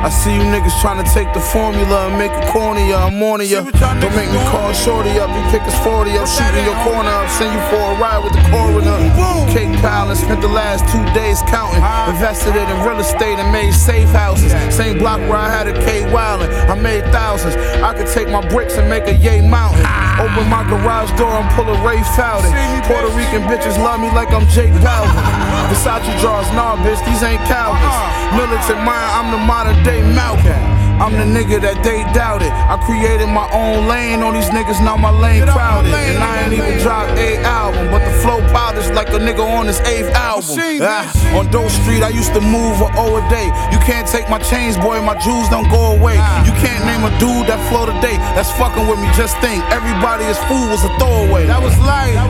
I see you niggas trying to take the formula and make it cornier. I'm warning ya. Don't make me call shorty up. You pick us 40 up, shooting your corner up, send you for a ride with the coroner. Cake piling, spent the last 2 days counting. Invested it in real estate and made safe houses. Same block where I had a K Wildin'. I made thousands. I could take my bricks and make a Yay Mountain. Open my garage door and pull a Ray Fowden. Puerto Rican bitches love me like I'm Jake Balvin. Versace drawers, nah bitch, these ain't Calvins. Militant mind, I'm the modern day Malcolm. I'm the nigga that they doubted. I created my own lane, all these niggas now my lane crowded. And I ain't even dropped 8 album, but the flow polished like a nigga on his 8th album. On Doe Street, I used to move a O a day. You can't take my chains, boy, my jewels don't go away. You can't name a dude that flow today that's fucking with me, just think. Everybody is fool was a throwaway. That was life.